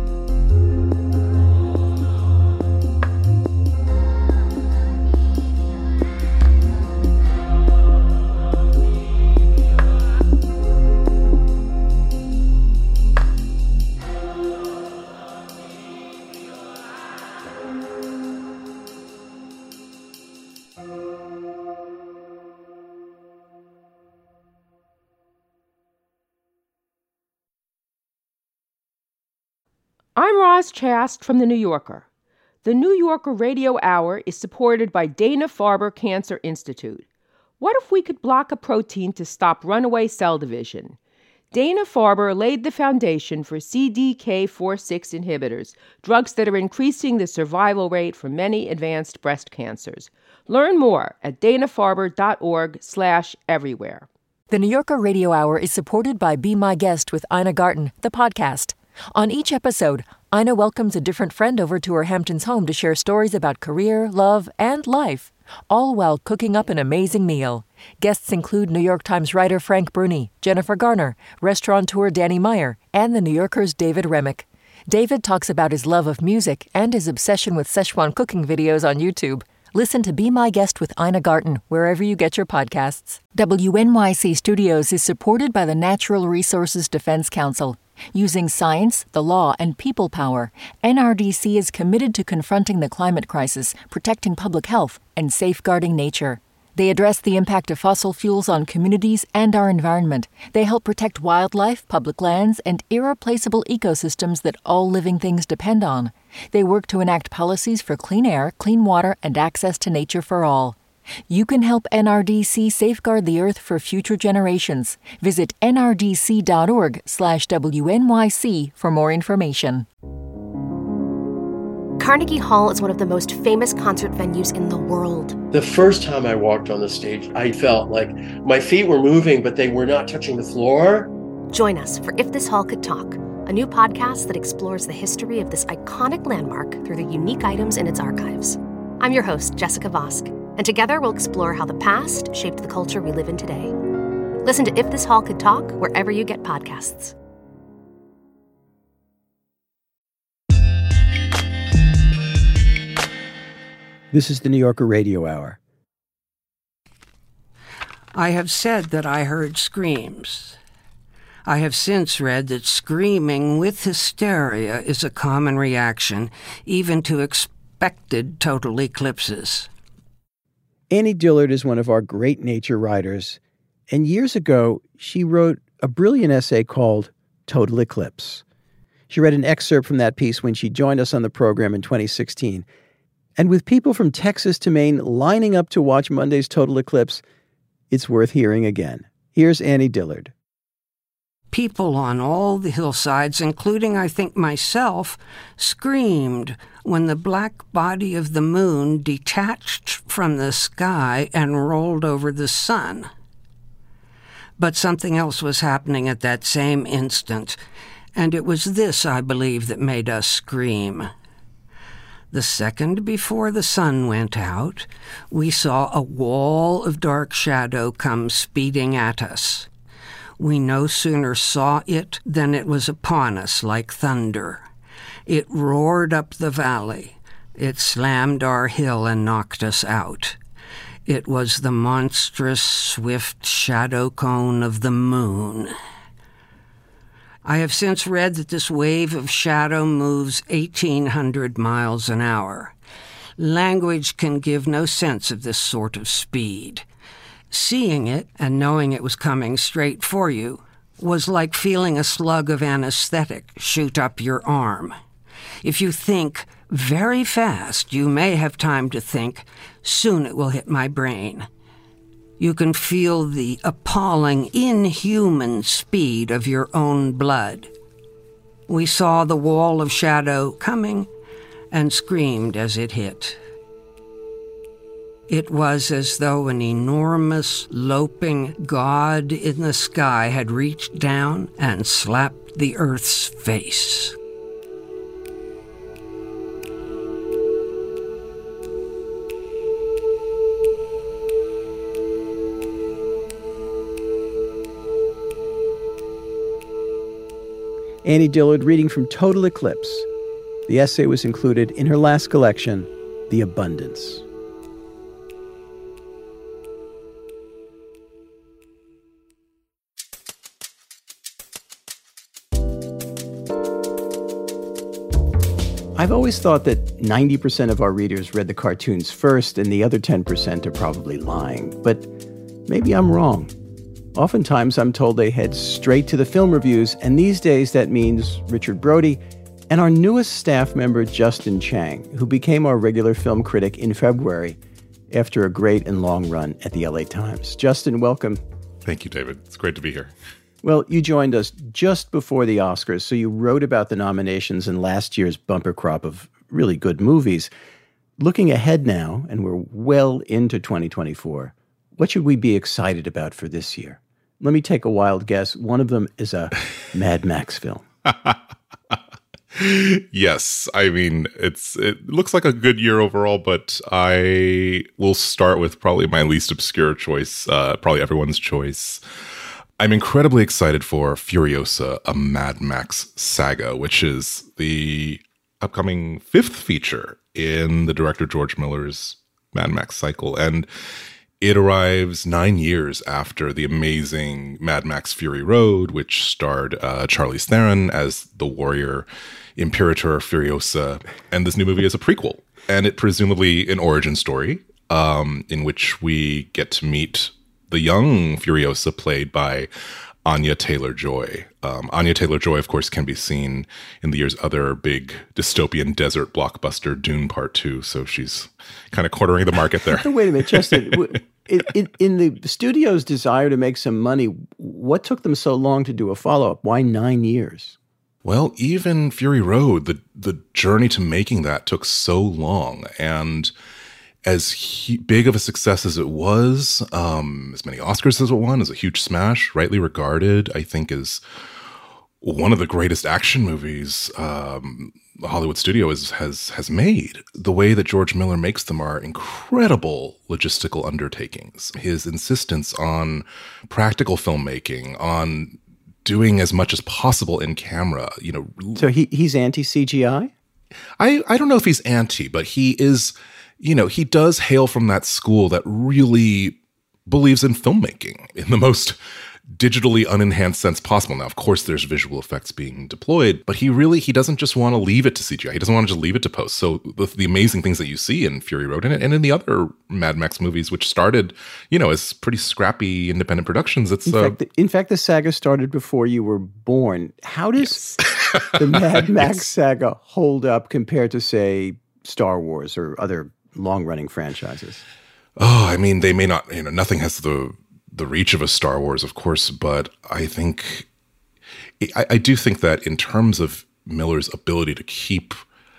I'm Roz Chast from The New Yorker. The New Yorker Radio Hour is supported by Dana-Farber Cancer Institute. What if we could block a protein to stop runaway cell division? Dana-Farber laid the foundation for C D K four six inhibitors, drugs that are increasing the survival rate for many advanced breast cancers. Learn more at dana-farber.org slash everywhere. The New Yorker Radio Hour is supported by Be My Guest with Ina Garten, the podcast. On each episode, Ina welcomes a different friend over to her Hamptons home to share stories about career, love, and life, all while cooking up an amazing meal. Guests include New York Times writer Frank Bruni, Jennifer Garner, restaurateur Danny Meyer, and The New Yorker's David Remick. David talks about his love of music and his obsession with Szechuan cooking videos on YouTube. Listen to Be My Guest with Ina Garten wherever you get your podcasts. W N Y C Studios is supported by the Natural Resources Defense Council. Using science, the law, and people power, N R D C is committed to confronting the climate crisis, protecting public health, and safeguarding nature. They address the impact of fossil fuels on communities and our environment. They help protect wildlife, public lands, and irreplaceable ecosystems that all living things depend on. They work to enact policies for clean air, clean water, and access to nature for all. You can help N R D C safeguard the earth for future generations. Visit nrdc.org slash WNYC for more information. Carnegie Hall is one of the most famous concert venues in the world. The first time I walked on the stage, I felt like my feet were moving, but they were not touching the floor. Join us for If This Hall Could Talk, a new podcast that explores the history of this iconic landmark through the unique items in its archives. I'm your host, Jessica Vosk, and together we'll explore how the past shaped the culture we live in today. Listen to If This Hall Could Talk wherever you get podcasts. This is the New Yorker Radio Hour. I have said that I heard screams. I have since read that screaming with hysteria is a common reaction, even to expected total eclipses. Annie Dillard is one of our great nature writers, and years ago, she wrote a brilliant essay called Total Eclipse. She read an excerpt from that piece when she joined us on the program in twenty sixteen. And with people from Texas to Maine lining up to watch Monday's total eclipse, it's worth hearing again. Here's Annie Dillard. People on all the hillsides, including, I think, myself, screamed when the black body of the moon detached from the sky and rolled over the sun. But something else was happening at that same instant, and it was this, I believe, that made us scream. The second before the sun went out, we saw a wall of dark shadow come speeding at us. We no sooner saw it than it was upon us like thunder. It roared up the valley. It slammed our hill and knocked us out. It was the monstrous, swift shadow cone of the moon. I have since read that this wave of shadow moves eighteen hundred miles an hour. Language can give no sense of this sort of speed. Seeing it and knowing it was coming straight for you was like feeling a slug of anesthetic shoot up your arm. If you think very fast, you may have time to think, soon it will hit my brain. You can feel the appalling, inhuman speed of your own blood. We saw the wall of shadow coming and screamed as it hit. It was as though an enormous, loping god in the sky had reached down and slapped the earth's face. Annie Dillard reading from Total Eclipse. The essay was included in her last collection, The Abundance. I've always thought that ninety percent of our readers read the cartoons first and the other ten percent are probably lying. But maybe I'm wrong. Oftentimes I'm told they head straight to the film reviews, and these days that means Richard Brody and our newest staff member, Justin Chang, who became our regular film critic in February after a great and long run at the L A Times. Justin, welcome. Thank you, David. It's great to be here. Well, you joined us just before the Oscars, so you wrote about the nominations in last year's bumper crop of really good movies. Looking ahead now, and we're well into twenty twenty-four, what should we be excited about for this year? Let me take a wild guess. One of them is a Mad Max film. Yes. I mean, it's it looks like a good year overall, but I will start with probably my least obscure choice, uh, probably everyone's choice. I'm incredibly excited for Furiosa, a Mad Max saga, which is the upcoming fifth feature in the director George Miller's Mad Max cycle. And it arrives nine years after the amazing Mad Max Fury Road, which starred uh, Charlize Theron as the warrior Imperator Furiosa. And this new movie is a prequel, and it presumably an origin story um, in which we get to meet the young Furiosa, played by Anya Taylor-Joy. Um, Anya Taylor-Joy, of course, can be seen in the year's other big dystopian desert blockbuster, Dune Part Two. So she's kind of cornering the market there. Wait a minute, Justin. in, in, in the studio's desire to make some money, what took them so long to do a follow-up? Why nine years? Well, even Fury Road, the the journey to making that took so long, and as he, big of a success as it was, um, as many Oscars as it won, as a huge smash, rightly regarded, I think is one of the greatest action movies um, the Hollywood studio is, has has made. The way that George Miller makes them are incredible logistical undertakings. His insistence on practical filmmaking, on doing as much as possible in camera, you know. So he he's anti-C G I? I, I don't know if he's anti, but he is... You know, he does hail from that school that really believes in filmmaking in the most digitally unenhanced sense possible. Now, of course, there's visual effects being deployed, but he really, he doesn't just want to leave it to C G I. He doesn't want to just leave it to post. So the, the amazing things that you see in Fury Road and, and in the other Mad Max movies, which started, you know, as pretty scrappy independent productions. It's in, uh, fact, the, in fact, the saga started before you were born. How does yes. the Mad Max yes. saga hold up compared to, say, Star Wars or other long-running franchises? Oh, I mean, they may not, you know, nothing has the the reach of a Star Wars, of course, but I think, I, I do think that in terms of Miller's ability to keep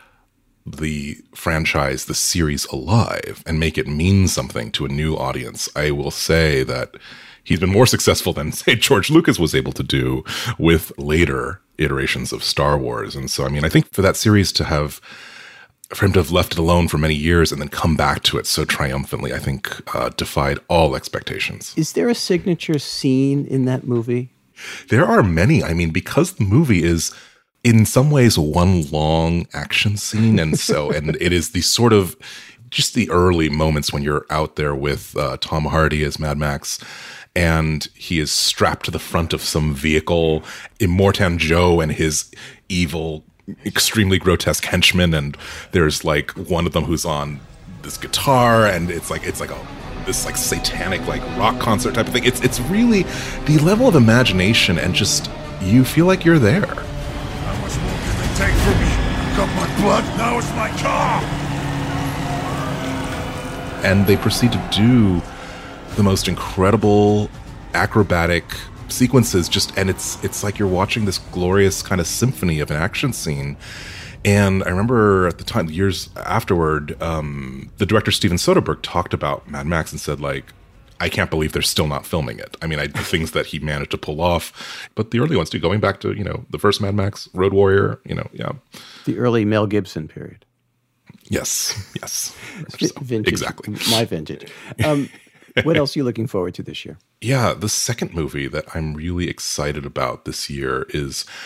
the franchise, the series alive and make it mean something to a new audience, I will say that he's been more successful than, say, George Lucas was able to do with later iterations of Star Wars. And so, I mean, I think for that series to have for him to have left it alone for many years and then come back to it so triumphantly, I think uh, defied all expectations. Is there a signature scene in that movie? There are many. I mean, because the movie is in some ways one long action scene. And so, and it is the sort of just the early moments when you're out there with uh, Tom Hardy as Mad Max, and he is strapped to the front of some vehicle, Immortan Joe and his evil, extremely grotesque henchmen, and there's like one of them who's on this guitar, and it's like it's like a this like satanic like rock concert type of thing. It's it's really the level of imagination, and just you feel like you're there. How much more can they take from me? I've got my blood, now it's my car. And they proceed to do the most incredible acrobatic sequences, just and it's it's like you're watching this glorious kind of symphony of an action scene. And I remember at the time, years afterward, um, the director Steven Soderbergh talked about Mad Max and said, like, I can't believe they're still not filming it. I mean, I, the things that he managed to pull off, but the early ones too, going back to, you know, the first Mad Max, Road Warrior, you know, yeah. The early Mel Gibson period. Yes, yes. So, vintage, exactly. My vintage. Um, what else are you looking forward to this year? Yeah, the second movie that I'm really excited about this year is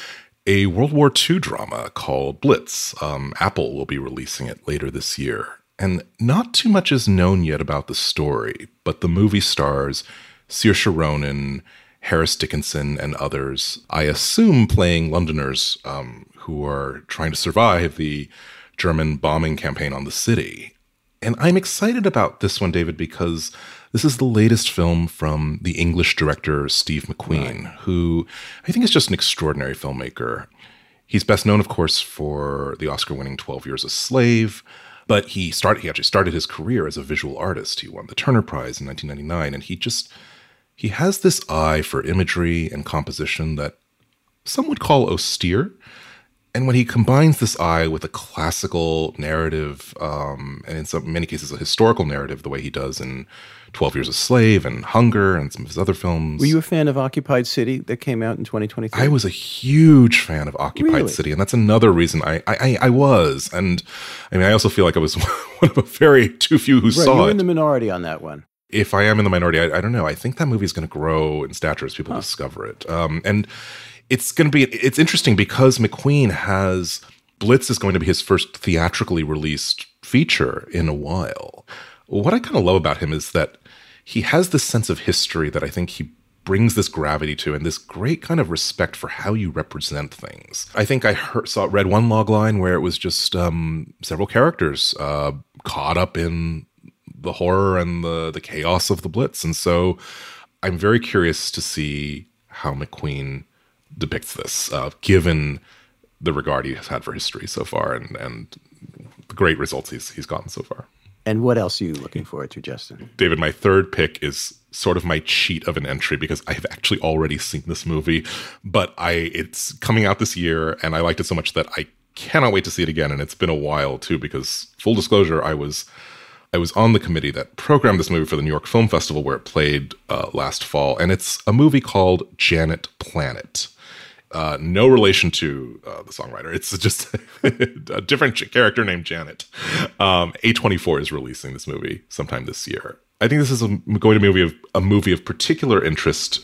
a World War Two drama called Blitz. Um, Apple will be releasing it later this year. And not too much is known yet about the story, but the movie stars Saoirse Ronan, Harris Dickinson, and others, I assume playing Londoners um, who are trying to survive the German bombing campaign on the city. And I'm excited about this one, David, because this is the latest film from the English director Steve McQueen, right, who I think is just an extraordinary filmmaker. He's best known, of course, for the Oscar-winning twelve Years a Slave, but he started he actually started his career as a visual artist. He won the Turner Prize in nineteen ninety-nine, and he just he has this eye for imagery and composition that some would call austere. And when he combines this eye with a classical narrative, um, and in some many cases a historical narrative, the way he does in twelve Years a Slave and Hunger and some of his other films. Were you a fan of Occupied City that came out in twenty twenty-three? I was a huge fan of Occupied really? City, and that's another reason I, I I was. And I mean, I also feel like I was one of a very too few who right, saw you were it. in the minority on that one. If I am in the minority, I, I don't know. I think that movie is going to grow in stature as people huh. discover it. Um, and it's going to be, it's interesting because McQueen has, Blitz is going to be his first theatrically released feature in a while. What I kind of love about him is that he has this sense of history that I think he brings this gravity to, and this great kind of respect for how you represent things. I think I heard, saw read one log line where it was just um, several characters uh, caught up in the horror and the the chaos of the Blitz, and so I'm very curious to see how McQueen depicts this, uh, given the regard he has had for history so far, and and the great results he's he's gotten so far. And what else are you looking forward to, Justin? David, my third pick is sort of my cheat of an entry because I've actually already seen this movie, but I it's coming out this year, and I liked it so much that I cannot wait to see it again. And it's been a while too, because full disclosure, I was I was on the committee that programmed this movie for the New York Film Festival, where it played uh, last fall, and it's a movie called Janet Planet. Uh, no relation to uh, the songwriter. It's just a different character named Janet. Um, A twenty-four is releasing this movie sometime this year. I think this is a, going to be a movie, of, a movie of particular interest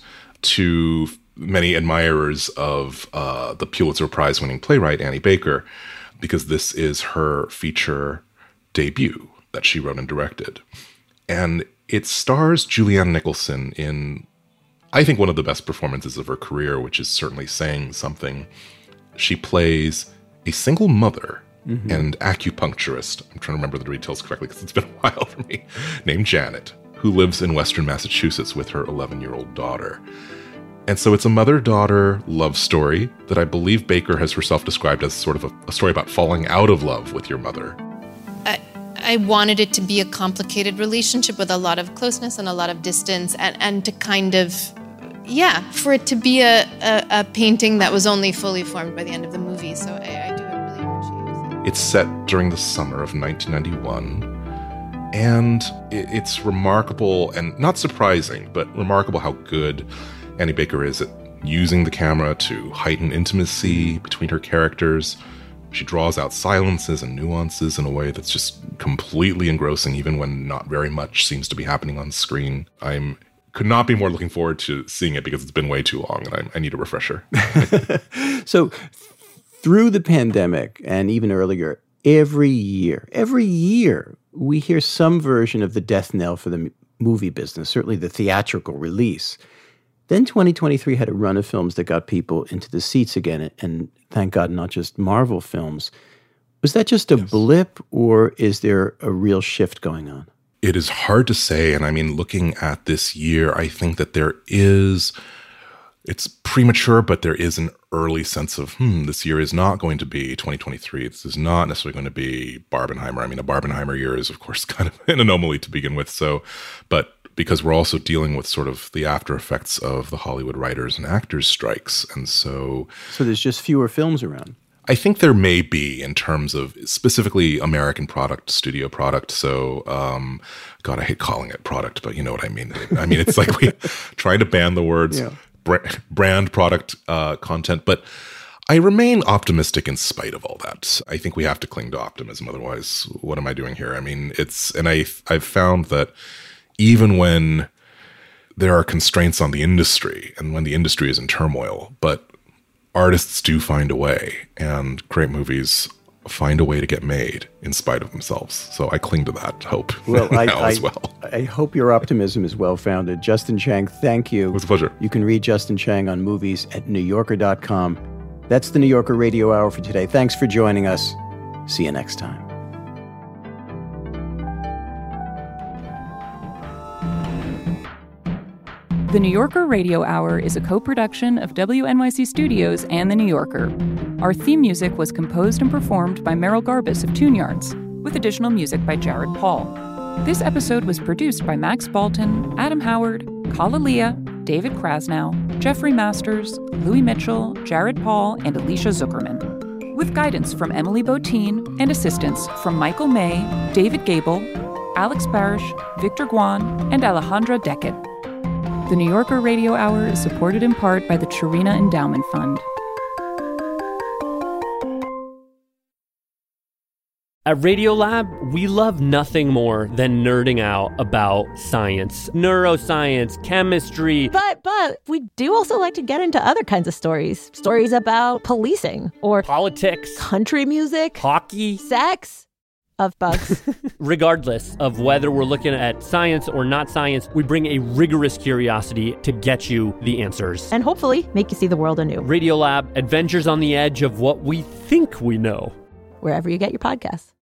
to many admirers of uh, the Pulitzer Prize-winning playwright Annie Baker, because this is her feature debut that she wrote and directed. And it stars Julianne Nicholson in, I think, one of the best performances of her career, which is certainly saying something. She plays a single mother mm-hmm. and acupuncturist, I'm trying to remember the details correctly because it's been a while for me, named Janet, who lives in Western Massachusetts with her eleven-year-old daughter. And so it's a mother-daughter love story that I believe Baker has herself described as sort of a, a story about falling out of love with your mother. I, I wanted it to be a complicated relationship with a lot of closeness and a lot of distance, and, and to kind of, yeah, for it to be a, a, a painting that was only fully formed by the end of the movie. So I, I do really appreciate it. It's set during the summer of nineteen ninety-one, and it, it's remarkable and not surprising, but remarkable how good Annie Baker is at using the camera to heighten intimacy between her characters. She draws out silences and nuances in a way that's just completely engrossing, even when not very much seems to be happening on screen. I'm could not be more looking forward to seeing it because it's been way too long, and I, I need a refresher. So through the pandemic and even earlier, every year, every year, we hear some version of the death knell for the m- movie business, certainly the theatrical release. Then twenty twenty-three had a run of films that got people into the seats again, and thank God, not just Marvel films. Was that just a yes. blip, or is there a real shift going on? It is hard to say, and I mean, looking at this year, I think that there is, it's premature, but there is an early sense of, hmm, this year is not going to be twenty twenty-three. This is not necessarily going to be Barbenheimer. I mean, a Barbenheimer year is, of course, kind of an anomaly to begin with, so, but because we're also dealing with sort of the after effects of the Hollywood writers and actors strikes. And so... So there's just fewer films around. I think there may be, in terms of specifically American product, studio product. So, um, God, I hate calling it product, but you know what I mean. I mean, it's like we trying to ban the words yeah. brand, brand product uh, content. But I remain optimistic in spite of all that. I think we have to cling to optimism. Otherwise, what am I doing here? I mean, it's... And I, I've found that even when there are constraints on the industry and when the industry is in turmoil, but artists do find a way, and great movies find a way to get made in spite of themselves. So I cling to that hope well, now I, I, as well. I hope your optimism is well-founded. Justin Chang, thank you. It was a pleasure. You can read Justin Chang on movies at new yorker dot com. That's the New Yorker Radio Hour for today. Thanks for joining us. See you next time. The New Yorker Radio Hour is a co-production of W N Y C Studios and The New Yorker. Our theme music was composed and performed by Merrill Garbus of Tune Yards, with additional music by Jared Paul. This episode was produced by Max Balton, Adam Howard, Kala Leah, David Krasnow, Jeffrey Masters, Louis Mitchell, Jared Paul, and Alicia Zuckerman, with guidance from Emily Botine and assistance from Michael May, David Gable, Alex Parrish, Victor Guan, and Alejandra Deckett. The New Yorker Radio Hour is supported in part by the Chirina Endowment Fund. At Radiolab, we love nothing more than nerding out about science, neuroscience, chemistry. But, but, we do also like to get into other kinds of stories. Stories about policing or politics, country music, hockey, sex. Of bugs. Regardless of whether we're looking at science or not science, we bring a rigorous curiosity to get you the answers. And hopefully make you see the world anew. Radiolab, adventures on the edge of what we think we know. Wherever you get your podcasts.